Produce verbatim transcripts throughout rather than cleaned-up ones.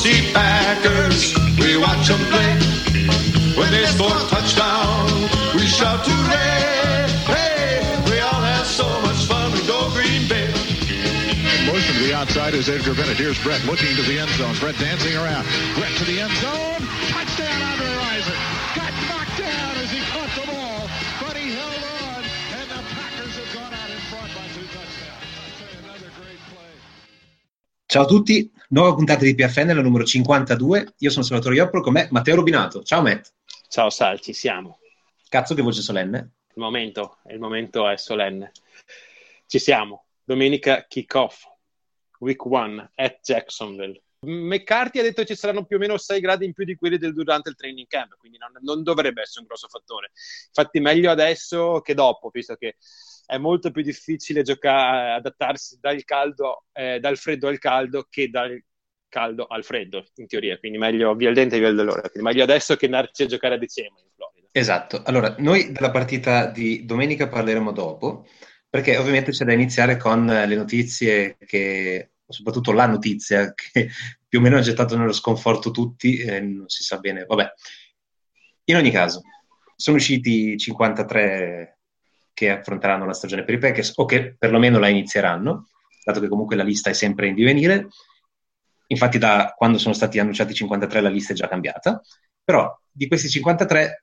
see Packers, we watch them play. When they score a touchdown, we shout hooray! Hey, we all have so much fun, we go Green Bay. Motion to the outside is Edgar Bennett. Here's Brett looking to the end zone. Brett dancing around. Brett to the end zone. Touchdown, Andre Rison. Got knocked down as he caught the ball, but he held on, and the Packers have gone out in front by two touchdowns. I'll tell you, another great play. Ciao a tutti, nuova puntata di P F N, la numero cinquantadue. Io sono Salvatore Ioppolo, con me Matteo Rubinato. Ciao Matt. Ciao Sal, ci siamo. Cazzo che voce solenne. Il momento, il momento è solenne. Ci siamo. Domenica kick-off. Week one at Jacksonville. McCarthy ha detto che ci saranno più o meno sei gradi in più di quelli del durante il training camp, quindi non, non dovrebbe essere un grosso fattore. Infatti meglio adesso che dopo, visto che è molto più difficile giocare, adattarsi dal caldo, eh, dal freddo al caldo che dal caldo al freddo, in teoria. Quindi meglio via il dente e via il dolore. Quindi meglio adesso che andarci a giocare a dicembre in Florida. Esatto. Allora, noi della partita di domenica parleremo dopo, perché ovviamente c'è da iniziare con le notizie che, soprattutto la notizia che più o meno ha gettato nello sconforto tutti, eh, non si sa bene, vabbè. In ogni caso, sono usciti cinquantatré che affronteranno la stagione per i Packers, o che perlomeno la inizieranno, dato che comunque la lista è sempre in divenire. Infatti da quando sono stati annunciati cinquantatré la lista è già cambiata, però di questi cinquantatré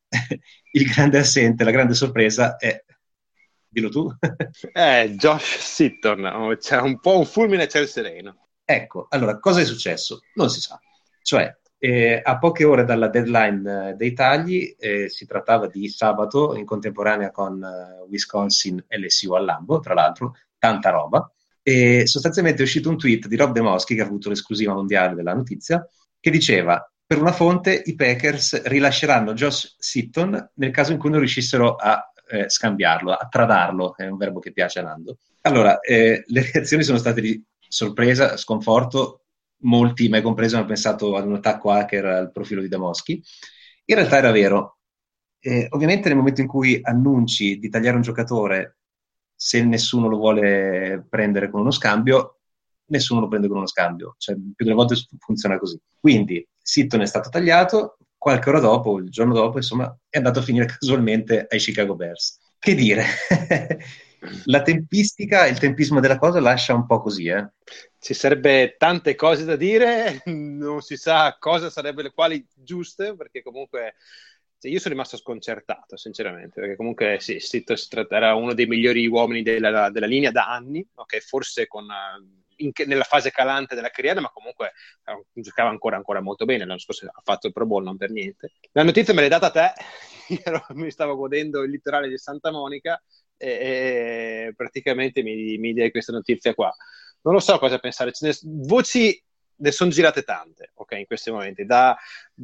il grande assente, la grande sorpresa è... Dillo tu. eh, Josh Sitton, c'è un po' un fulmine a ciel sereno. Ecco, allora, cosa è successo? Non si sa. Cioè, eh, a poche ore dalla deadline eh, dei tagli, eh, si trattava di sabato, in contemporanea con eh, Wisconsin L S U al Lambeau, tra l'altro, tanta roba, e sostanzialmente è uscito un tweet di Rob Demoski, che ha avuto l'esclusiva mondiale della notizia, che diceva: per una fonte, i Packers rilasceranno Josh Sitton nel caso in cui non riuscissero a Eh, scambiarlo, a tradarlo, è un verbo che piace a Nando. Allora, eh, le reazioni sono state di sorpresa, sconforto, molti, me compreso, hanno pensato ad un attacco hacker al profilo di Damoschi. In realtà era vero. Eh, ovviamente nel momento in cui annunci di tagliare un giocatore, se nessuno lo vuole prendere con uno scambio, nessuno lo prende con uno scambio, cioè più delle volte funziona così. Quindi Sitton è stato tagliato, qualche ora dopo, il giorno dopo, insomma, è andato a finire casualmente ai Chicago Bears. Che dire? La tempistica, il tempismo della cosa lascia un po' così, eh? Ci sarebbe tante cose da dire, non si sa cosa sarebbero le quali giuste, perché comunque cioè, io sono rimasto sconcertato, sinceramente, perché comunque sì, Sitton era uno dei migliori uomini della, della linea da anni, ok, forse con... In, nella fase calante della carriera, ma comunque eh, giocava ancora ancora molto bene. L'anno scorso ha fatto il Pro Bowl, non per niente. La notizia me l'hai data a te. Io mi stavo godendo il litorale di Santa Monica e, e praticamente mi, mi dai questa notizia qua. Non lo so cosa pensare. Ce ne, voci ne sono girate tante, ok, in questi momenti, da,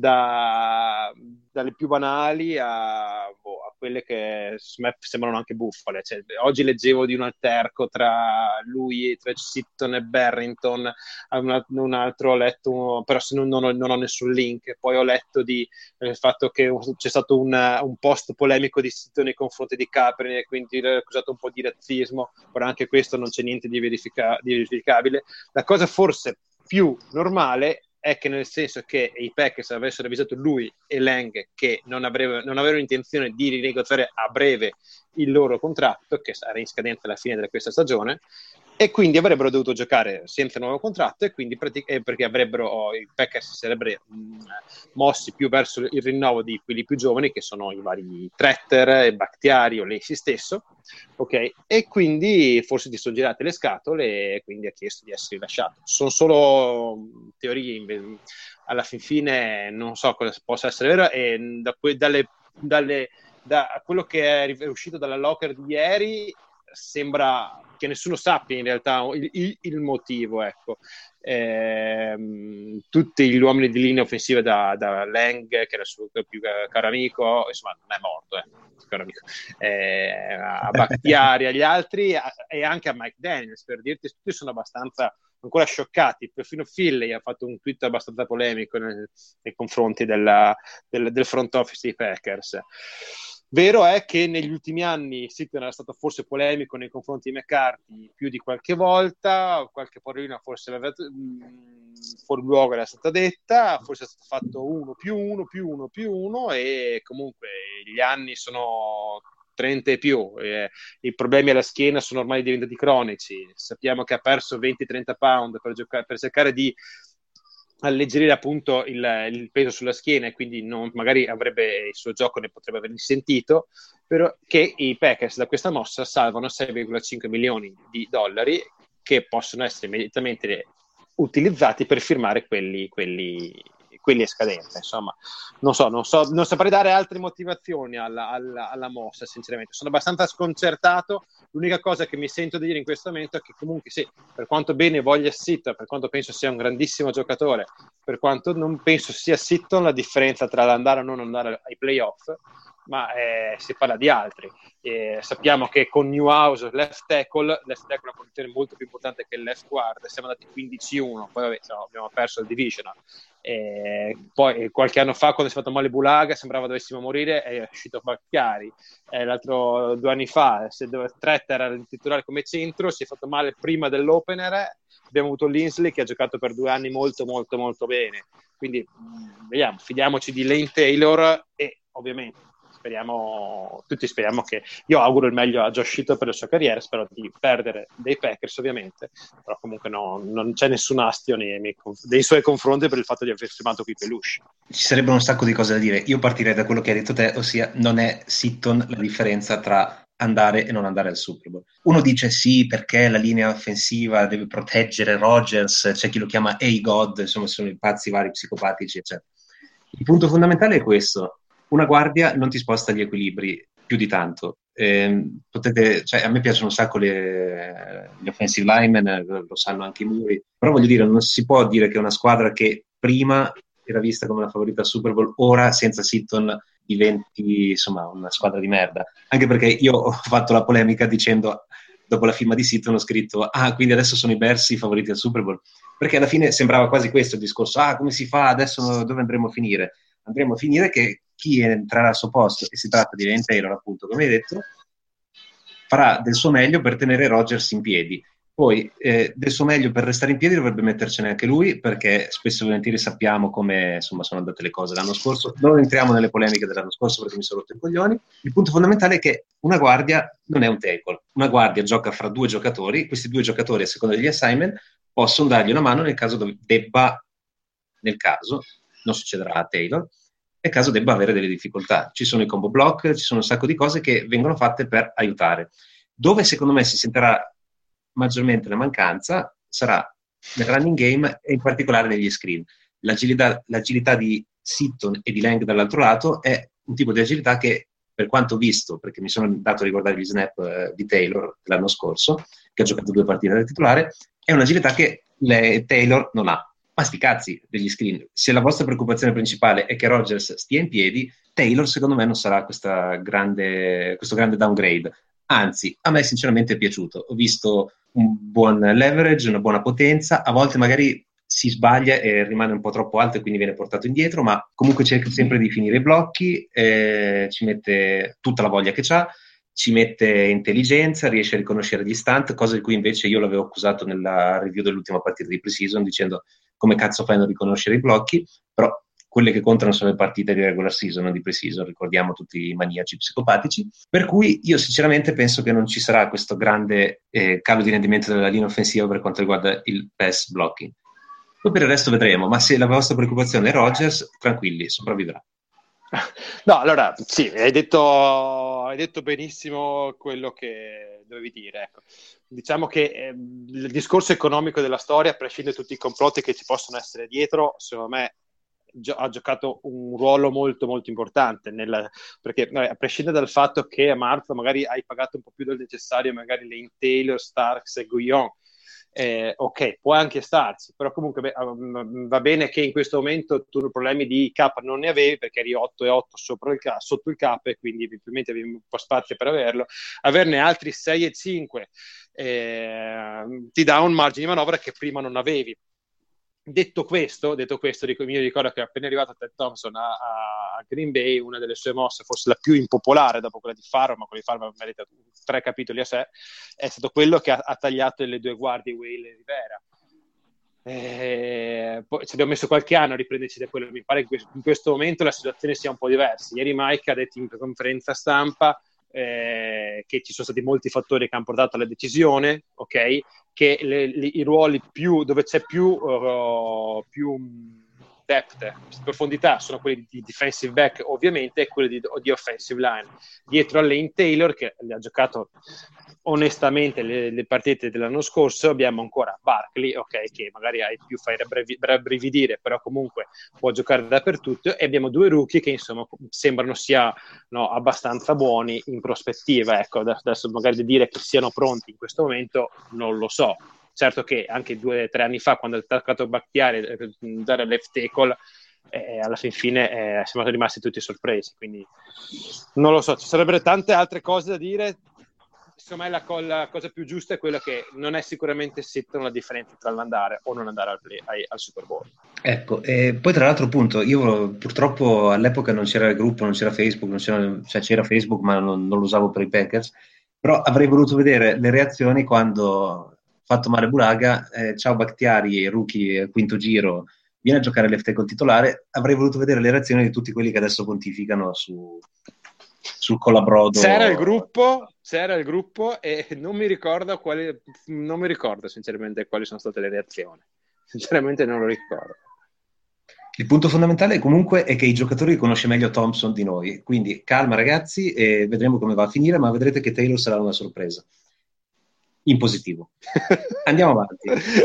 da dalle più banali a, boh, a quelle che sembrano anche bufale. Cioè, oggi leggevo di un alterco tra lui, tra Sitton e Barrington, un, un altro ho letto, però se non, non, ho, non ho nessun link. Poi ho letto di il fatto che c'è stato un, un post polemico di Sitton nei confronti di Kaepernick, quindi accusato un po' di razzismo, però anche questo non c'è niente di, verifica, di verificabile. La cosa forse più normale è che, nel senso che i Packers avessero avvisato lui e Lang che non, avrebbero, non avevano intenzione di rinegoziare a breve il loro contratto, che sarà in scadenza alla fine di questa stagione, e quindi avrebbero dovuto giocare senza nuovo contratto, e quindi pratic- eh, perché avrebbero oh, i Packers si sarebbero mh, mossi più verso il rinnovo di quelli più giovani, che sono i vari Tretter, Bakhtiari o Lacey stesso, ok? E quindi forse ti sono girate le scatole e quindi ha chiesto di essere rilasciato. Sono solo teorie, alla fin fine non so cosa possa essere vero, e da que- dalle, dalle, da quello che è uscito dalla locker di ieri sembra che nessuno sappia in realtà il, il, il motivo, ecco. Ehm, tutti gli uomini di linea offensiva, da, da Lang, che era il suo più caro amico, insomma non è morto, eh, caro amico, eh, a Bakhtiari, agli altri, a, e anche a Mike Daniels, per dirti, tutti sono abbastanza ancora scioccati. Perfino Philly ha fatto un tweet abbastanza polemico nei, nei confronti della, del, del front office dei Packers. Vero è che negli ultimi anni Sitton era stato forse polemico nei confronti di McCarthy più di qualche volta, qualche parolina forse aveva, mh, fuori luogo era stata detta, forse è stato fatto uno più uno più uno più uno e comunque gli anni sono trenta e più, eh, i problemi alla schiena sono ormai diventati cronici, sappiamo che ha perso venti trenta pound per, giocare, per cercare di alleggerire appunto il, il peso sulla schiena e quindi non, magari avrebbe il suo gioco ne potrebbe aver risentito, però che i Packers da questa mossa salvano sei virgola cinque milioni di dollari che possono essere immediatamente utilizzati per firmare quelli, quelli, quelli a scadenza. Insomma, non so, non so, non saprei dare altre motivazioni alla, alla, alla mossa, sinceramente. Sono abbastanza sconcertato. L'unica cosa che mi sento di dire in questo momento è che comunque sì, per quanto bene voglia Sitton, per quanto penso sia un grandissimo giocatore, per quanto non penso sia Sitton la differenza tra l'andare o non andare ai playoff, ma eh, si parla di altri. Eh, sappiamo che con Newhouse left tackle, left tackle è una posizione molto più importante che il left guard, siamo andati quindici uno, poi vabbè, no, abbiamo perso il divisional. Eh, poi eh, qualche anno fa quando si è fatto male Bulaga sembrava dovessimo morire, è uscito Baccari. Eh, l'altro due anni fa se dove, Trett era il titolare come centro, si è fatto male prima dell'opener, abbiamo avuto Linsley che ha giocato per due anni molto molto molto bene, quindi mh, vediamo, fidiamoci di Lane Taylor e ovviamente speriamo, tutti speriamo che, io auguro il meglio a Josh Sitton per la sua carriera, spero di perdere dei Packers ovviamente, però comunque no, non c'è nessun astio nei, nei, dei suoi confronti per il fatto di aver firmato qui Peluche. Ci sarebbero un sacco di cose da dire, io partirei da quello che hai detto te, ossia non è Sitton la differenza tra andare e non andare al Super Bowl. Uno dice sì perché la linea offensiva deve proteggere Rodgers, c'è chi lo chiama A-God, insomma sono i pazzi vari psicopatici eccetera. Il punto fondamentale è questo: una guardia non ti sposta gli equilibri più di tanto. Eh, potete, cioè, a me piacciono un sacco le, gli offensive linemen, lo sanno anche i muri, però voglio dire, non si può dire che una squadra che prima era vista come la favorita al Super Bowl, ora senza Sitton diventi insomma una squadra di merda. Anche perché io ho fatto la polemica dicendo, dopo la firma di Sitton ho scritto ah, quindi adesso sono i Bears i favoriti al Super Bowl, perché alla fine sembrava quasi questo il discorso, ah, come si fa, adesso dove andremo a finire? Andremo a finire che chi entrerà al suo posto, e si tratta di Lane Taylor appunto, come hai detto, farà del suo meglio per tenere Rodgers in piedi. Poi eh, del suo meglio per restare in piedi dovrebbe mettercene anche lui, perché spesso e volentieri sappiamo come insomma sono andate le cose l'anno scorso. Non entriamo nelle polemiche dell'anno scorso perché mi sono rotto i coglioni. Il punto fondamentale è che una guardia non è un tackle. Una guardia gioca fra due giocatori, questi due giocatori a seconda degli assignment possono dargli una mano nel caso dove debba, nel caso, non succederà a Taylor, nel caso debba avere delle difficoltà. Ci sono i combo block, ci sono un sacco di cose che vengono fatte per aiutare. Dove secondo me si sentirà maggiormente la mancanza sarà nel running game e in particolare negli screen. L'agilità, l'agilità di Sitton e di Lang dall'altro lato è un tipo di agilità che, per quanto visto, perché mi sono dato a riguardare gli snap eh, di Taylor l'anno scorso, che ha giocato due partite da titolare, è un'agilità che le, Taylor non ha. Ma sti cazzi degli screen, se la vostra preoccupazione principale è che Rodgers stia in piedi, Taylor secondo me non sarà questa grande, questo grande downgrade. Anzi, a me sinceramente è piaciuto. Ho visto un buon leverage, una buona potenza, a volte magari si sbaglia e rimane un po' troppo alto e quindi viene portato indietro, ma comunque cerca sempre di finire i blocchi, eh, ci mette tutta la voglia che c'ha, ci mette intelligenza, riesce a riconoscere gli stunt, cosa di cui invece io l'avevo accusato nella review dell'ultima partita di pre-season, dicendo come cazzo fai a non riconoscere i blocchi, però quelle che contano sono le partite di regular season, non di pre-season, ricordiamo tutti i maniaci psicopatici, per cui io sinceramente penso che non ci sarà questo grande eh, calo di rendimento della linea offensiva per quanto riguarda il pass blocking. Poi per il resto vedremo, ma se la vostra preoccupazione è Rodgers, tranquilli, sopravvivrà. No, allora, sì, hai detto, hai detto benissimo quello che dovevi dire. Ecco. Diciamo che eh, il discorso economico della storia, a prescindere da tutti i complotti che ci possono essere dietro, secondo me gio- ha giocato un ruolo molto molto importante, nella, perché vabbè, a prescindere dal fatto che a marzo magari hai pagato un po' più del necessario, magari Lane Taylor, Starks e Guillon, Eh, ok, può anche starci, però comunque beh, va bene che in questo momento tu problemi di cap non ne avevi perché eri otto e otto sopra il cap, sotto il cap e quindi evidentemente avevi un po' spazio per averlo. Averne altri sei e cinque eh, ti dà un margine di manovra che prima non avevi. Detto questo, detto questo, dico, mi ricordo che appena arrivato Ted Thompson a, a Green Bay, una delle sue mosse, forse la più impopolare dopo quella di Farmer, ma quella di Farmer merita tre capitoli a sé, è stato quello che ha, ha tagliato le due guardie Whale e Rivera. Eh, poi ci abbiamo messo qualche anno a riprenderci da quello. Mi pare che in questo momento la situazione sia un po' diversa. Ieri Mike ha detto in conferenza stampa eh, che ci sono stati molti fattori che hanno portato alla decisione, ok? Che le, le, i ruoli più dove c'è più, uh, più depth, profondità, sono quelli di defensive back ovviamente, e quelli di, di offensive line. Dietro a Lane Taylor, che ha giocato onestamente le, le partite dell'anno scorso, abbiamo ancora Barkley, ok, che magari hai più fai rabbrividire, però comunque può giocare dappertutto, e abbiamo due rookie che insomma sembrano sia no, abbastanza buoni in prospettiva. Ecco, adesso magari dire che siano pronti in questo momento non lo so. Certo che anche due o tre anni fa, quando ha attaccato Bakhtiari per dare left tackle, eh, alla fin fine eh, siamo rimasti tutti sorpresi, quindi non lo so, ci sarebbero tante altre cose da dire. Secondo me la, co- la cosa più giusta è quella che non è sicuramente Seattle la differenza tra l'andare o non andare al, play, ai, al Super Bowl. Ecco, e poi tra l'altro appunto, io purtroppo all'epoca non c'era il gruppo, non c'era Facebook, non c'era, cioè c'era Facebook ma non, non lo usavo per i Packers, però avrei voluto vedere le reazioni quando, fatto male Bulaga, eh, ciao Bakhtiari, rookie, quinto giro, viene a giocare left tackle titolare. Avrei voluto vedere le reazioni di tutti quelli che adesso pontificano su, sul colabrodo. C'era il gruppo, c'era il gruppo e non mi ricordo quali, non mi ricordo sinceramente quali sono state le reazioni. Sinceramente non lo ricordo. Il punto fondamentale comunque è che i giocatori conosce meglio Thompson di noi, quindi calma ragazzi e vedremo come va a finire, ma vedrete che Taylor sarà una sorpresa. In positivo. Andiamo avanti.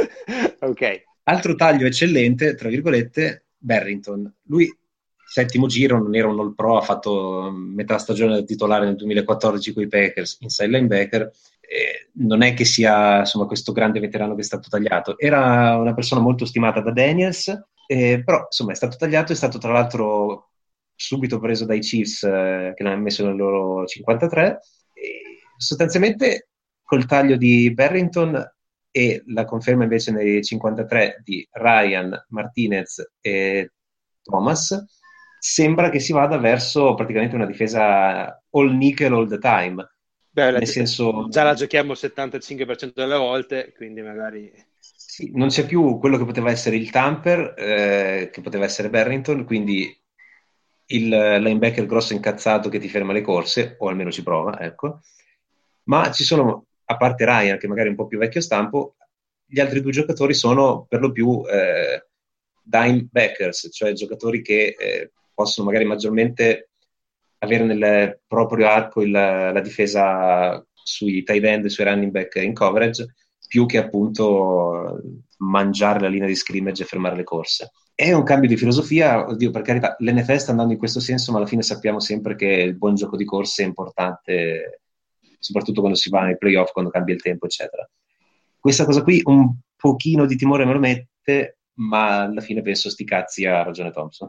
Ok. Altro taglio eccellente, tra virgolette, Barrington. Lui, settimo giro, non era un all pro, ha fatto metà stagione da titolare nel duemilaquattordici con i Packers, inside linebacker. Eh, non è che sia insomma questo grande veterano che è stato tagliato. Era una persona molto stimata da Daniels, eh, però insomma è stato tagliato, è stato tra l'altro subito preso dai Chiefs eh, che l'hanno messo nel loro cinquantatré. E sostanzialmente col taglio di Barrington e la conferma invece nei cinquantatré di Ryan, Martinez e Thomas, sembra che si vada verso praticamente una difesa all nickel all the time. Beh, nel senso, già la giochiamo il settantacinque per cento delle volte, quindi magari sì, non c'è più quello che poteva essere il Tamper, eh, che poteva essere Barrington, quindi il linebacker grosso incazzato che ti ferma le corse, o almeno ci prova, ecco. Ma ci sono, a parte Ryan, che magari è un po' più vecchio stampo, gli altri due giocatori sono per lo più eh, dime backers, cioè giocatori che eh, possono magari maggiormente avere nel proprio arco il, la difesa sui tight end e sui running back in coverage, più che appunto mangiare la linea di scrimmage e fermare le corse. È un cambio di filosofia, oddio, per carità, l'N F L sta andando in questo senso, ma alla fine sappiamo sempre che il buon gioco di corse è importante, soprattutto quando si va nei playoff, quando cambia il tempo, eccetera. Questa cosa qui un pochino di timore me lo mette, ma alla fine penso sti cazzi, ha ragione Thompson.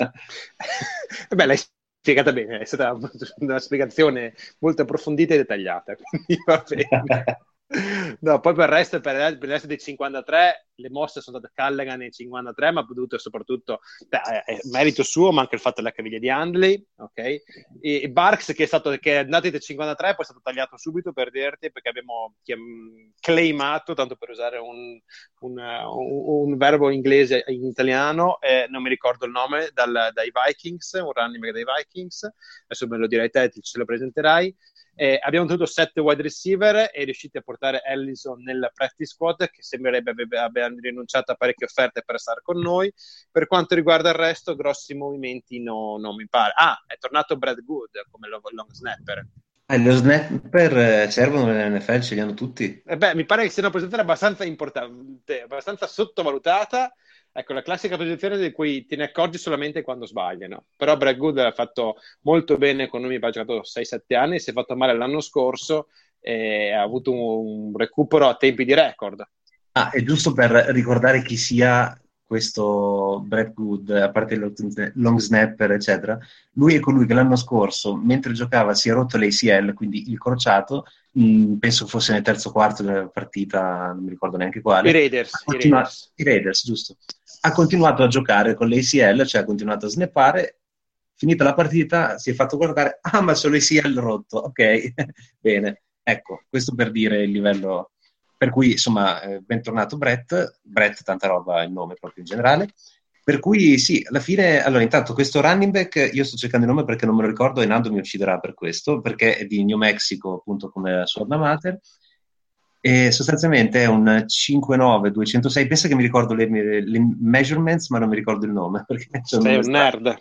Beh, l'hai spiegata bene, è stata una spiegazione molto approfondita e dettagliata, quindi va bene. No, poi per il resto, per il resto dei cinquantatré le mosse sono state Callaghan nei cinquantatré, ma dovuto soprattutto beh, è merito suo, ma anche il fatto della caviglia di Handley, ok? E, e Barks che è stato che è andato dai cinquantatré, poi è stato tagliato subito per dirti, perché abbiamo chiam- claimato, tanto per usare un, un, un, un verbo inglese in italiano, eh, non mi ricordo il nome, dal, dai Vikings, un running back dei Vikings, adesso me lo dirai te, ce lo presenterai. Eh, abbiamo tenuto sette wide receiver e riusciti a portare Ellison nel practice squad, che sembrerebbe abbia rinunciato a parecchie offerte per stare con noi. Per quanto riguarda il resto, grossi movimenti no, non mi pare. Ah, è tornato Brad Good come long snapper. Eh, lo snapper servono nell'N F L, ce li hanno tutti. Eh beh, mi pare che sia una posizione abbastanza importante, abbastanza sottovalutata. Ecco, la classica posizione di cui te ne accorgi solamente quando sbagliano. Però Brad Good ha fatto molto bene con noi, ha giocato sei sette anni, si è fatto male l'anno scorso e ha avuto un recupero a tempi di record. Ah, è giusto per ricordare chi sia questo Brett Good, a parte il long snapper, eccetera, lui è colui che l'anno scorso, mentre giocava, si è rotto l'A C L, quindi il crociato, mh, penso fosse nel terzo quarto della partita, non mi ricordo neanche quale. I Raiders, Ha i continua- Raiders. i Raiders, giusto. Ha continuato a giocare con l'A C L, cioè ha continuato a snappare. Finita la partita si è fatto guardare, ah ma solo l'A C L rotto, ok, bene. Ecco, questo per dire il livello. Per cui, insomma, eh, bentornato Brett, Brett, tanta roba il nome proprio in generale. Per cui sì, alla fine, allora intanto questo running back, io sto cercando il nome perché non me lo ricordo e Nando mi ucciderà per questo, perché è di New Mexico, appunto come la sua alma mater, e sostanzialmente è un cinque nove duecentosei, pensa che mi ricordo le, le measurements, ma non mi ricordo il nome, perché c'è un Sei nome un strano. nerd.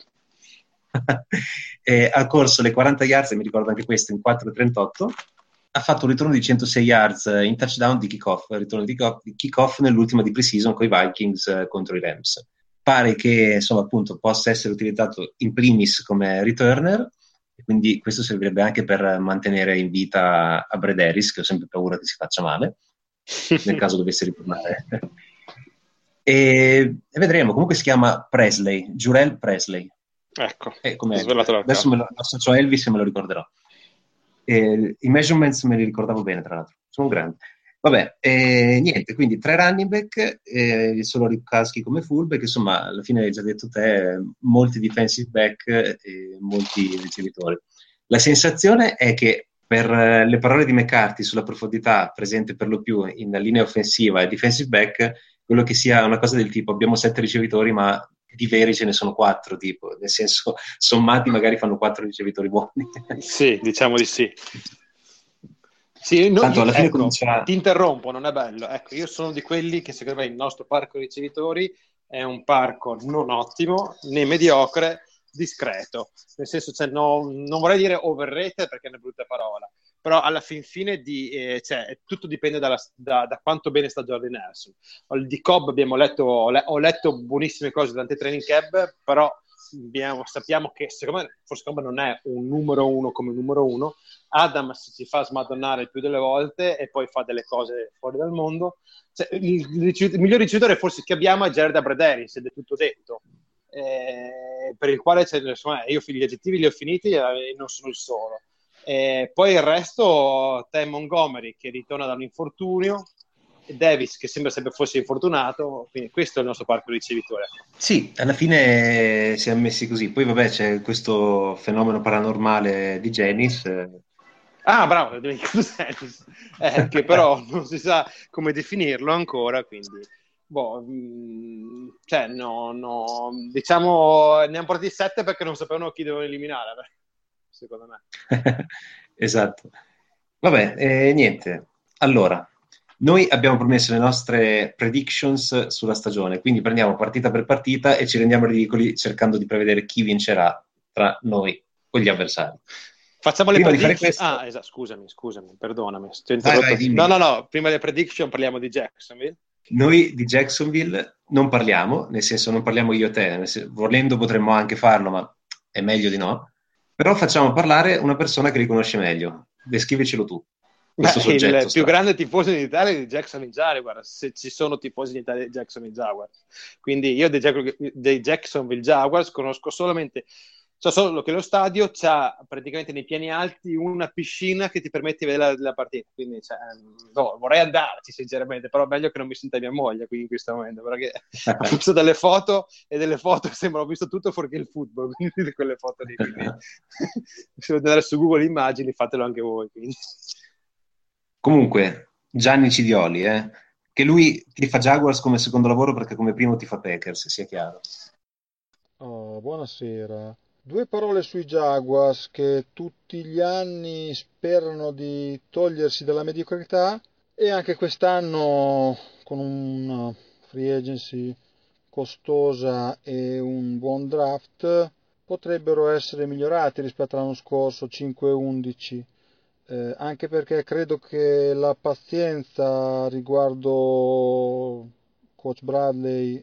E ha corso le quaranta yards, e mi ricordo anche questo, in quattro trentotto. Ha fatto un ritorno di centosei yards in touchdown di kickoff, ritorno di kickoff, di kickoff nell'ultima di pre-season con i Vikings eh, contro i Rams. Pare che, insomma, appunto, possa essere utilizzato in primis come returner, e quindi questo servirebbe anche per mantenere in vita a Brad Harris, che ho sempre paura che si faccia male, nel caso dovesse ritornare. e, e vedremo, comunque si chiama Presley, Jurel Presley. Ecco, Eh, come ho svelato la adesso me lo associo a Elvis e me lo ricorderò. Eh, I measurements me li ricordavo bene, tra l'altro, sono grandi. Vabbè, eh, niente, quindi tre running back, eh, solo Ripkowski come fullback, insomma, alla fine hai già detto te, molti defensive back e molti ricevitori. La sensazione è che per eh, le parole di McCarthy sulla profondità presente per lo più in linea offensiva e defensive back, quello che sia una cosa del tipo abbiamo sette ricevitori ma di veri ce ne sono quattro, tipo, nel senso sommati magari fanno quattro ricevitori buoni. Sì, diciamo di sì. Sì, no, Tanto io, alla fine ecco, comincia... ti interrompo, non è bello. Ecco, io sono di quelli che secondo me il nostro parco ricevitori è un parco non ottimo, né mediocre, discreto. Nel senso, cioè, no, non vorrei dire overrated perché è una brutta parola, però alla fin fine di, eh, cioè, tutto dipende dalla, da, da quanto bene sta Jordan Nelson. Di Cobb abbiamo letto, ho, le, ho letto buonissime cose durante il training camp, però abbiamo, sappiamo che secondo me forse Cobb non è un numero uno come numero uno. Adams si fa smadonnare il più delle volte e poi fa delle cose fuori dal mondo. Cioè, il, il, il miglior ricevitore forse che abbiamo è Jared Abbrederis, ed è tutto detto, eh, per il quale cioè, insomma, io gli aggettivi li ho finiti e non sono il solo. Eh, poi il resto, Ty Montgomery che ritorna da un infortunio, e Davis che sembra sempre fosse infortunato, quindi questo è il nostro parco ricevitore. Sì, alla fine siamo messi così. Poi vabbè c'è questo fenomeno paranormale di Jennings. Eh. Ah, bravo, eh, che però non si sa come definirlo ancora, quindi boh, mh, cioè no, no, diciamo ne hanno portati sette perché non sapevano chi dovevano eliminare, beh, secondo me. Esatto. Vabbè, eh, niente. Allora, noi abbiamo promesso le nostre predictions sulla stagione, quindi prendiamo partita per partita e ci rendiamo ridicoli cercando di prevedere chi vincerà tra noi o gli avversari. Facciamo le prima prediction. Questo... Ah, esatto, scusami, scusami, perdonami. Ti ho interrotto. Vai, vai, no, no, no, prima delle prediction parliamo di Jacksonville. Noi di Jacksonville non parliamo, nel senso non parliamo io e te, nel senso, volendo potremmo anche farlo, ma è meglio di no. Però facciamo parlare una persona che li conosce meglio. Descrivicelo tu. Questo Beh, soggetto il più strano. grande tifoso in Italia è di Jacksonville Jaguars, se ci sono tifosi in Italia di Jacksonville Jaguars. Quindi io dei, Jack- dei Jacksonville Jaguars conosco solamente, so solo che lo stadio c'ha praticamente nei piani alti una piscina che ti permette di vedere la, la partita. Quindi cioè, no, vorrei andarci sinceramente, però meglio che non mi senta mia moglie qui in questo momento, perché ho visto delle foto e delle foto sembra ho visto tutto fuorché il football, quindi quelle foto lì. Quindi, se volete andare su Google Immagini fatelo anche voi. Quindi. Comunque, Gianni Cidioli, eh, che lui ti fa Jaguars come secondo lavoro perché come primo ti fa Packers, sia chiaro. Oh, buonasera. Due parole sui Jaguars che tutti gli anni sperano di togliersi dalla mediocrità e anche quest'anno con una free agency costosa e un buon draft potrebbero essere migliorati rispetto all'anno scorso cinque undici. Eh, anche perché credo che la pazienza riguardo coach Bradley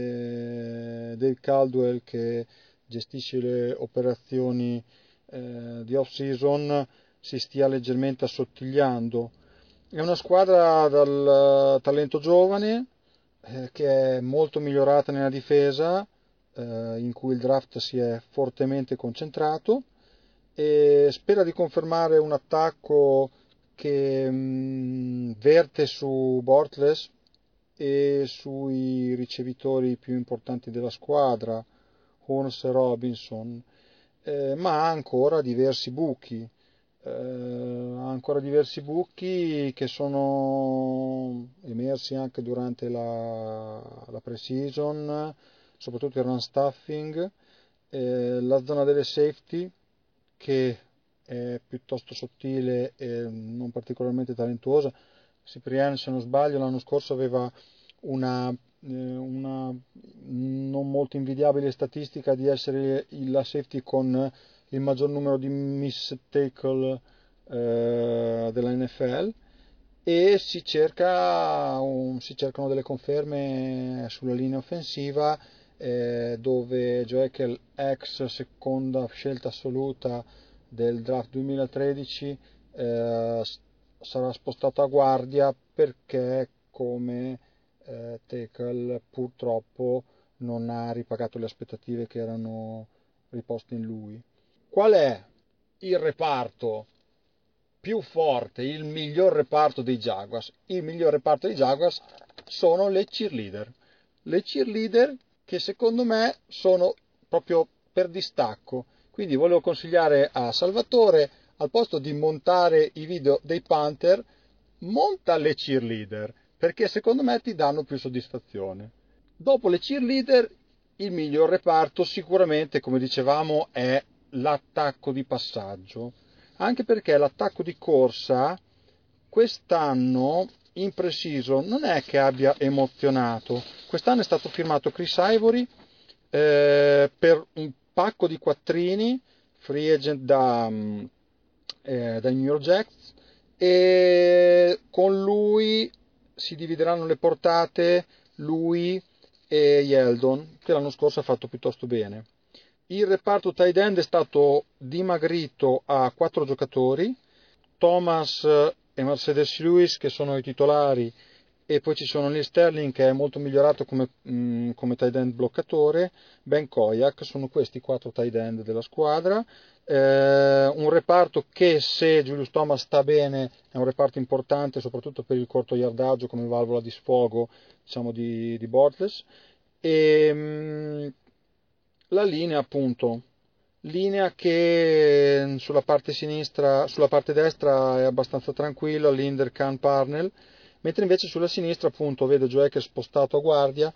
e Dave Caldwell che gestisce le operazioni eh, di off season si stia leggermente assottigliando. È una squadra dal talento giovane, eh, che è molto migliorata nella difesa, eh, in cui il draft si è fortemente concentrato, e spera di confermare un attacco che mh, verte su Bortles e sui ricevitori più importanti della squadra, Holmes e Robinson, eh, ma ha ancora diversi buchi, eh, ha ancora diversi buchi che sono emersi anche durante la, la pre-season, soprattutto il run stuffing, eh, la zona delle safety, che è piuttosto sottile e non particolarmente talentuosa. Cipriani, se non sbaglio, l'anno scorso aveva una, eh, una non molto invidiabile statistica di essere la safety con il maggior numero di miss tackle eh, della N F L, e si, cerca un, si cercano delle conferme sulla linea offensiva, eh, dove Joeckel, ex seconda scelta assoluta del draft duemilatredici, eh, sarà spostato a guardia perché come eh, tackle purtroppo non ha ripagato le aspettative che erano riposte in lui. Qual è il reparto più forte, il miglior reparto dei Jaguars? Il miglior reparto dei Jaguars sono le cheerleader. Le cheerleader che secondo me sono proprio per distacco. Quindi volevo consigliare a Salvatore, al posto di montare i video dei Panther, monta le cheerleader, perché secondo me ti danno più soddisfazione. Dopo le cheerleader, il miglior reparto sicuramente, come dicevamo, è l'attacco di passaggio, anche perché l'attacco di corsa quest'anno in pre-season non è che abbia emozionato. Quest'anno è stato firmato Chris Ivory eh, per un pacco di quattrini, free agent da, eh, dai New York Jets, e con lui si divideranno le portate lui e Yeldon, che l'anno scorso ha fatto piuttosto bene. Il reparto tight end è stato dimagrito a quattro giocatori, Thomas e Mercedes Lewis che sono i titolari, e poi ci sono Neil Sterling che è molto migliorato come, mh, come tight end bloccatore, Ben Koyak. Sono questi i quattro tight end della squadra, eh, un reparto che, se Julius Thomas sta bene, è un reparto importante soprattutto per il corto yardaggio come valvola di sfogo, diciamo, di, di Bortles. E mh, la linea, appunto, linea che sulla parte sinistra, sulla parte destra è abbastanza tranquilla, Linder, Khan, Parnell, mentre invece sulla sinistra, appunto, vedo Joeckel spostato a guardia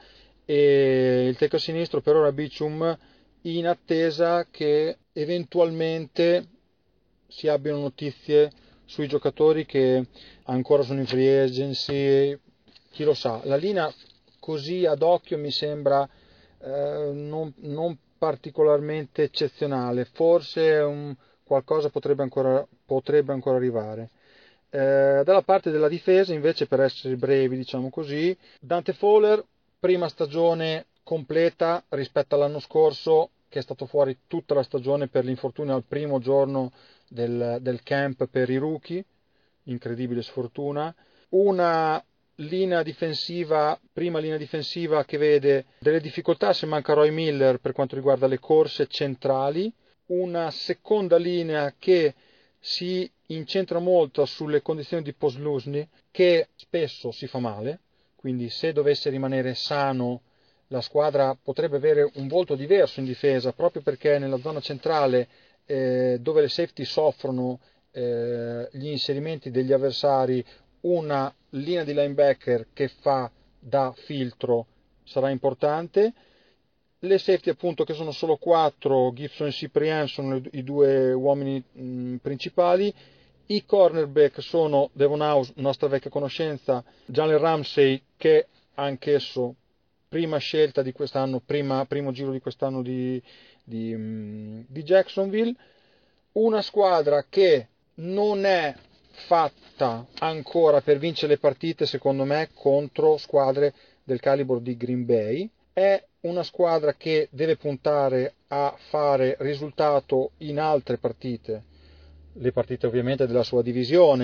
e il tackle sinistro per ora Beachum, in attesa che eventualmente si abbiano notizie sui giocatori che ancora sono in free agency, chi lo sa. La linea così ad occhio mi sembra eh, non, non particolarmente eccezionale, forse un, qualcosa potrebbe ancora, potrebbe ancora arrivare. Eh, dalla parte della difesa invece, per essere brevi, diciamo così, Dante Fowler, prima stagione completa rispetto all'anno scorso, che è stato fuori tutta la stagione per l'infortunio al primo giorno del, del camp per i rookie, incredibile sfortuna. Una linea difensiva, prima linea difensiva che vede delle difficoltà se manca Roy Miller per quanto riguarda le corse centrali, una seconda linea che si incentra molto sulle condizioni di Posluszny, che spesso si fa male, quindi se dovesse rimanere sano la squadra potrebbe avere un volto diverso in difesa, proprio perché nella zona centrale, eh, dove le safety soffrono eh, gli inserimenti degli avversari, una linea di linebacker che fa da filtro sarà importante. Le safety, appunto, che sono solo quattro, Gibson e Cyprien sono i due uomini mh, principali. I cornerback sono Devon House, nostra vecchia conoscenza, Jalen Ramsey, che anch'esso prima scelta di quest'anno, prima, primo giro di quest'anno di, di, mh, di Jacksonville. Una squadra che non è fatta ancora per vincere le partite, secondo me, contro squadre del calibro di Green Bay. È una squadra che deve puntare a fare risultato in altre partite, le partite ovviamente della sua divisione,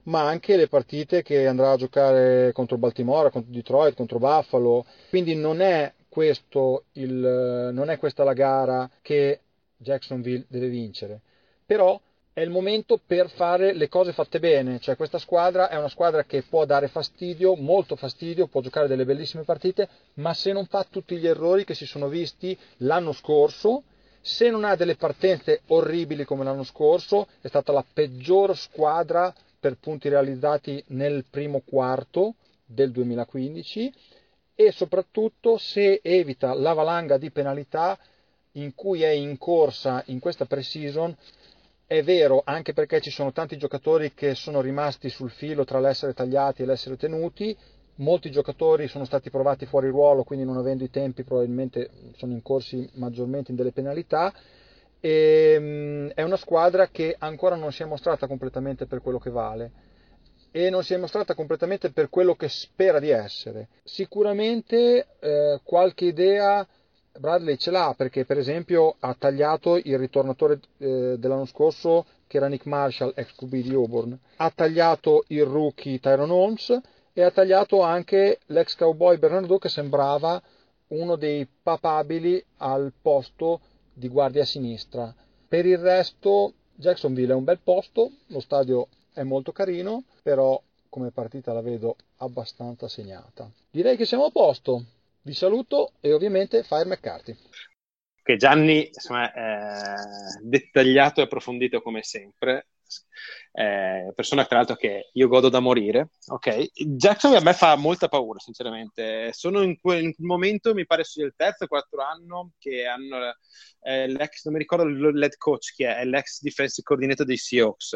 ma anche le partite che andrà a giocare contro Baltimora, contro Detroit, contro Buffalo. Quindi non è questo il, non è questa la gara che Jacksonville deve vincere, però è il momento per fare le cose fatte bene. Cioè, questa squadra è una squadra che può dare fastidio, molto fastidio, può giocare delle bellissime partite, ma se non fa tutti gli errori che si sono visti l'anno scorso, se non ha delle partenze orribili come l'anno scorso, è stata la peggior squadra per punti realizzati nel primo quarto del duemilaquindici, e soprattutto se evita la valanga di penalità in cui è in corsa in questa pre-season. È vero, anche perché ci sono tanti giocatori che sono rimasti sul filo tra l'essere tagliati e l'essere tenuti, molti giocatori sono stati provati fuori ruolo, quindi non avendo i tempi probabilmente sono incorsi maggiormente in delle penalità, e, um, è una squadra che ancora non si è mostrata completamente per quello che vale e non si è mostrata completamente per quello che spera di essere. Sicuramente eh, qualche idea Bradley ce l'ha, perché per esempio ha tagliato il ritornatore eh, dell'anno scorso, che era Nick Marshall, ex Q B di Auburn, ha tagliato il rookie Tyrone Holmes e ha tagliato anche l'ex cowboy Bernardo, che sembrava uno dei papabili al posto di guardia sinistra. Per il resto Jacksonville è un bel posto, lo stadio è molto carino, però come partita la vedo abbastanza segnata. Direi che siamo a posto. Vi saluto e ovviamente Fire McCarthy. Che Gianni, insomma, è dettagliato e approfondito come sempre. Eh, persona tra l'altro che io godo da morire. Ok, Jackson a me fa molta paura, sinceramente. Sono in quel, in quel momento, mi pare sia il terzo o quarto anno che hanno eh, l'ex, non mi ricordo l'head coach che è, è l'ex defensive coordinator dei Seahawks.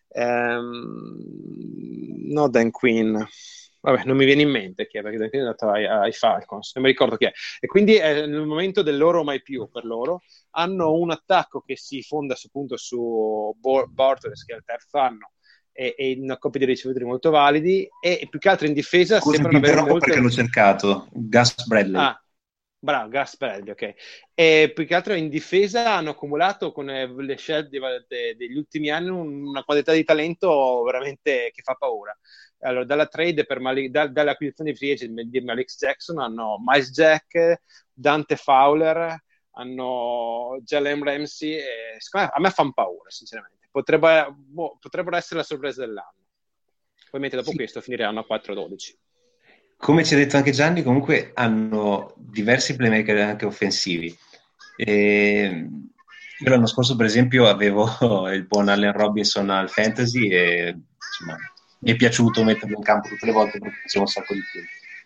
Um, no, Dan Quinn. Vabbè, non mi viene in mente chi è, perché è andato ai, ai Falcons, non mi ricordo chi è. E quindi è nel momento del loro mai più per loro. Hanno un attacco che si fonda appunto su Bortles, che è il terzo anno, e, e una coppia di ricevitori molto validi, e più che altro in difesa Scusa, sembrano ti avere interrompo molte... perché l'ho cercato. Gus Bradley. Ah, bravo, Gus Bradley, ok. E più che altro in difesa hanno accumulato con le scelte degli ultimi anni una quantità di talento veramente che fa paura. Allora, dalla trade per Malik, da, dall'acquisizione di free agent di Malik Jackson hanno Miles Jack, Dante Fowler, hanno Jalen Ramsey, e secondo me, a me fanno paura, sinceramente. Potrebbe, boh, potrebbero essere la sorpresa dell'anno. Ovviamente dopo sì. Questo finiranno a quattro dodici. Come ci ha detto anche Gianni, comunque hanno diversi playmaker anche offensivi. E io l'anno scorso, per esempio, avevo il buon Allen Robinson al fantasy e insomma mi è piaciuto metterlo in campo tutte le volte perché faceva un sacco di più.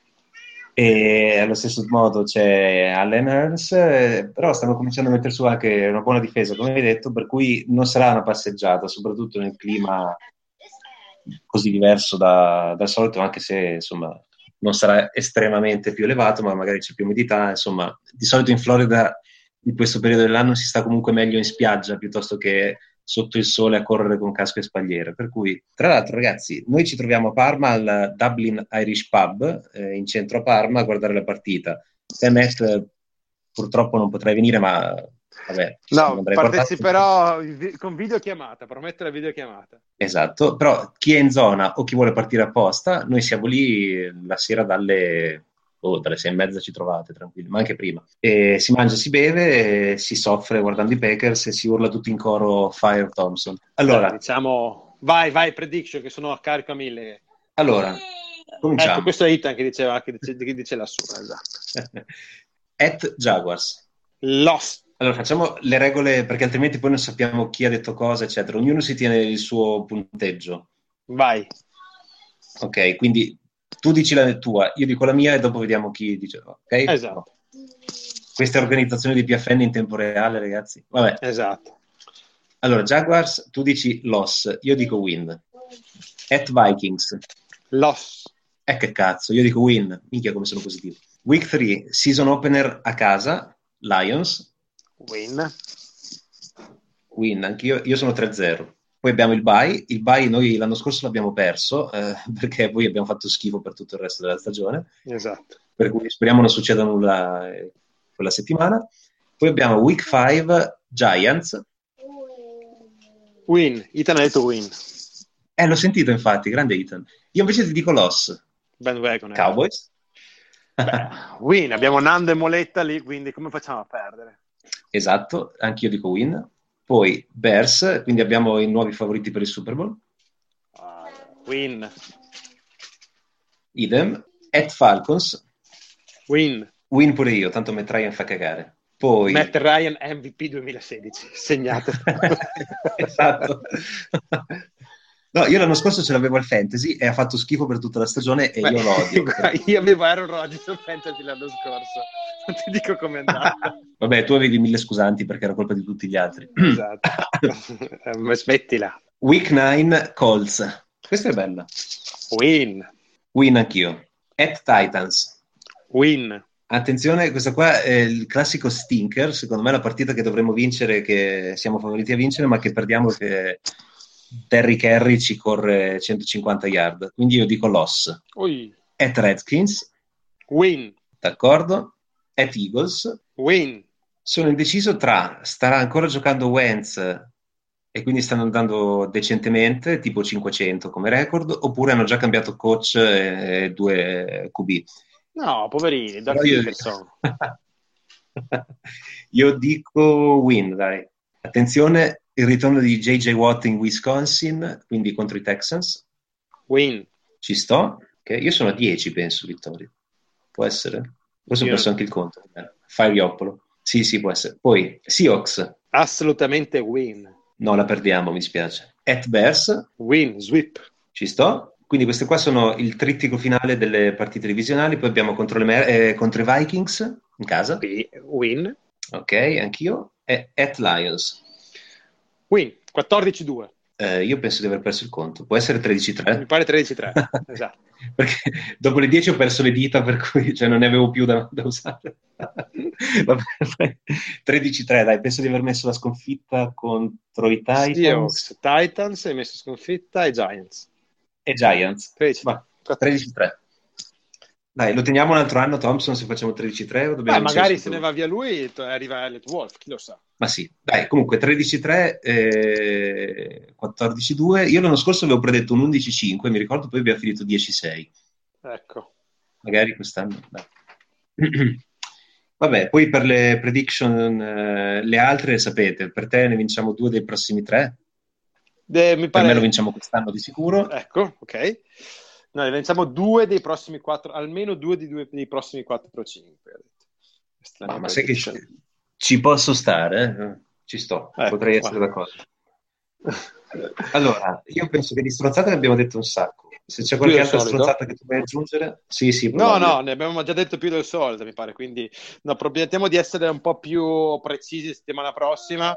E allo stesso modo c'è Allen Hurns, eh, però stanno cominciando a mettere su anche una buona difesa, come hai detto, per cui non sarà una passeggiata, soprattutto nel clima così diverso da, dal solito, anche se insomma non sarà estremamente più elevato, ma magari c'è più umidità. Insomma, di solito in Florida in questo periodo dell'anno si sta comunque meglio in spiaggia piuttosto che sotto il sole a correre con casco e spalliere. Per cui, tra l'altro, ragazzi, noi ci troviamo a Parma al Dublin Irish Pub, eh, in centro a Parma, a guardare la partita. Te, Matt, purtroppo non potrai venire, ma vabbè. No, parteciperò con videochiamata, prometto la videochiamata. Esatto, però chi è in zona o chi vuole partire apposta, noi siamo lì la sera dalle... Oh, dalle sei e mezza ci trovate, tranquilli, ma anche prima. E si mangia, si beve, si soffre guardando i Packers e si urla tutti in coro Fire Thompson. Allora, Dai, diciamo, vai, vai, prediction, che sono a carico a mille. Allora, cominciamo. Ecco, questo è Ethan che diceva, che dice, che dice la sua, esatto. At Jaguars. Lost. Allora, facciamo le regole, perché altrimenti poi non sappiamo chi ha detto cosa, eccetera. Ognuno si tiene il suo punteggio. Vai. Ok, quindi tu dici la tua, io dico la mia e dopo vediamo chi dice, ok? Esatto. Questa è organizzazione di P F N in tempo reale, ragazzi. Vabbè. Esatto. Allora, Jaguars, tu dici loss, io dico win. At Vikings. Loss. Eh che cazzo, io dico win. Minchia come sono positivo. Week tre, season opener a casa, Lions. Win. Win, anch'io, io sono tre zero. Poi abbiamo il bye, il bye noi l'anno scorso l'abbiamo perso, eh, perché poi abbiamo fatto schifo per tutto il resto della stagione. Esatto. Per cui speriamo non succeda nulla eh, quella settimana. Poi abbiamo week cinque, Giants. Win, Ethan ha detto win. Eh, l'ho sentito infatti, grande Ethan. Io invece ti dico Loss. Bandwagon. Eh. Cowboys. Beh, win, abbiamo Nando e Moletta lì, quindi come facciamo a perdere? Esatto, anch'io dico win. Poi Bears, quindi abbiamo i nuovi favoriti per il Super Bowl. Uh, win. Idem. At Falcons. Win. Win pure io, tanto Matt Ryan fa cagare. Poi... Matt Ryan M V P duemilasedici, segnato. Esatto. No, io l'anno scorso ce l'avevo al Fantasy e ha fatto schifo per tutta la stagione e Beh, io lo odio. Io avevo Aaron Rodgers al Fantasy l'anno scorso, non ti dico com'è andata. Vabbè, tu avevi mille scusanti perché era colpa di tutti gli altri. Esatto. Ma smettila. Week nine Colts. Questa è bella. Win. Win anch'io. At Titans. Win. Attenzione, questa qua è il classico stinker, secondo me è la partita che dovremmo vincere, che siamo favoriti a vincere, ma che perdiamo perché Derrick Henry ci corre centocinquanta yard, quindi io dico loss. Ui. At Redskins. Win. D'accordo. At Eagles. Win. Sono indeciso tra starà ancora giocando Wentz e quindi stanno andando decentemente, tipo cinquecento come record, oppure hanno già cambiato coach e due Q B. No, poverini, Doug io... Peterson. Io dico win, dai. Attenzione, il ritorno di J J Watt in Wisconsin, quindi contro i Texans. Win. Ci sto. Okay. Io sono a dieci, penso, vittorie. Può essere? Questo ho Io... perso anche il conto. Fariopolo. Sì, sì, può essere. Poi, Seahawks. Assolutamente win. No, la perdiamo, mi spiace. At Bears. Win, sweep. Ci sto. Quindi queste qua sono il trittico finale delle partite divisionali. Poi abbiamo contro, le, eh, contro i Vikings in casa. Win. Ok, anch'io. E at Lions. Win, quattordici due. Eh, io penso di aver perso il conto. Può essere tredici tre? Mi pare tredici tre, esatto. Perché dopo le dieci ho perso le dita, per cui cioè, non ne avevo più da, da usare. Vabbè, tredici tre, dai, penso di aver messo la sconfitta contro i Titans. Seahawks, Titans, hai messo sconfitta e Giants. E Giants. tredici tre. Dai, lo teniamo un altro anno, Thompson, se facciamo tredici tre? O dobbiamo Beh, magari se ne va via lui e arriva Elliott Wolf, chi lo sa. Ma sì, dai, comunque tredici tre, eh, quattordici due. Io l'anno scorso avevo predetto un undici cinque, mi ricordo, poi abbiamo finito dieci sei. Ecco. Magari quest'anno. Dai. Vabbè, poi per le prediction, eh, le altre sapete, per te ne vinciamo due dei prossimi tre. De, mi pare... Per me lo vinciamo quest'anno di sicuro. Ecco, ok. No, ne vinciamo due dei prossimi quattro, almeno due, di due dei prossimi quattro cinque. Ma, ma sai che ci, ci posso stare? Eh? Ci sto, ecco, potrei essere guarda. d'accordo. Allora, io penso che di stronzate ne abbiamo detto un sacco. Se c'è qualche altra solito. stronzata che tu vuoi aggiungere? Sì, sì. No, no, ne abbiamo già detto più del solito, mi pare, quindi no, promettiamo di essere un po' più precisi settimana prossima,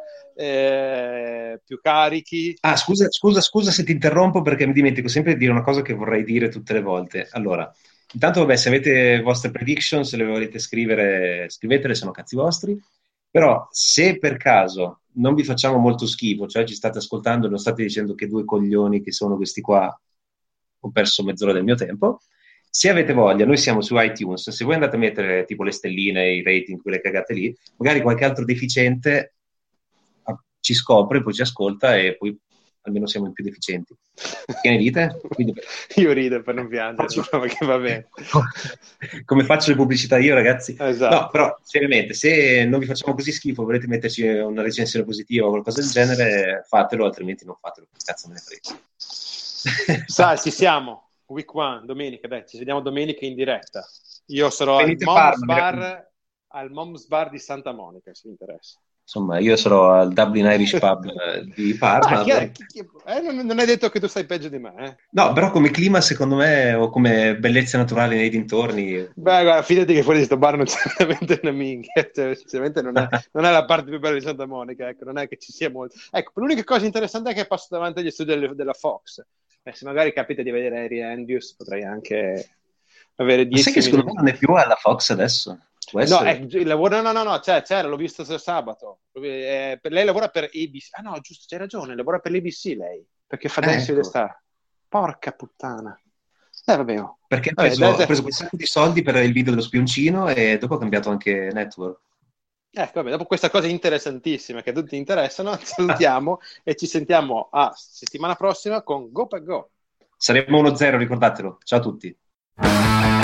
eh, più carichi. Ah, scusa, scusa, scusa se ti interrompo perché mi dimentico sempre di dire una cosa che vorrei dire tutte le volte. Allora, intanto, vabbè, se avete vostre prediction, se le volete scrivere, scrivetele, sono cazzi vostri. Però se per caso non vi facciamo molto schifo, cioè ci state ascoltando e non state dicendo che due coglioni che sono questi qua, ho perso mezz'ora del mio tempo, se avete voglia, noi siamo su iTunes, se voi andate a mettere tipo le stelline, i rating, quelle cagate lì, magari qualche altro deficiente ci scopre, poi ci ascolta e poi almeno siamo i più deficienti. Che ne dite? Quindi... Io rido per non piangere, faccio... che va bene. Come faccio le pubblicità io, ragazzi? Esatto. No, però, seriamente, se non vi facciamo così schifo, volete metterci una recensione positiva o qualcosa del genere, fatelo, altrimenti non fatelo, che cazzo me ne frega. Sai, ci siamo. Week one, domenica, dai, ci vediamo domenica in diretta. Io sarò Venite al Mom's, Parma, Bar, al Mom's Bar di Santa Monica, se vi interessa. Insomma, io sarò al Dublin Irish Pub di Parma. Ah, chi è, chi, chi, eh, non, non hai detto che tu stai peggio di me, eh? No, però come clima, secondo me, o come bellezza naturale nei dintorni... Beh, guarda, fidati che fuori di sto bar non c'è veramente una minchia, cioè, sinceramente non è, non è la parte più bella di Santa Monica, ecco, non è che ci sia molto... Ecco, l'unica cosa interessante è che passo davanti agli studi delle, della Fox. Eh, se magari capita di vedere Harry Andrews, potrei anche avere dieci Ma sai che secondo me non è più alla Fox adesso? No, è, lavora, no, no, no, c'è, c'era, l'ho visto sabato. Eh, per, lei lavora per A B C. Ah no, giusto, c'hai ragione, lavora per l'A B C lei, perché fa Dancing with the Star. Porca puttana. Eh, vabbè. Perché ha preso, vabbè, ha preso un sacco di soldi per il video dello spioncino e dopo ha cambiato anche network. Ecco, vabbè, dopo questa cosa interessantissima che a tutti interessano, salutiamo e ci sentiamo a settimana prossima con Go per Go. Saremo uno zero, ricordatelo. Ciao a tutti.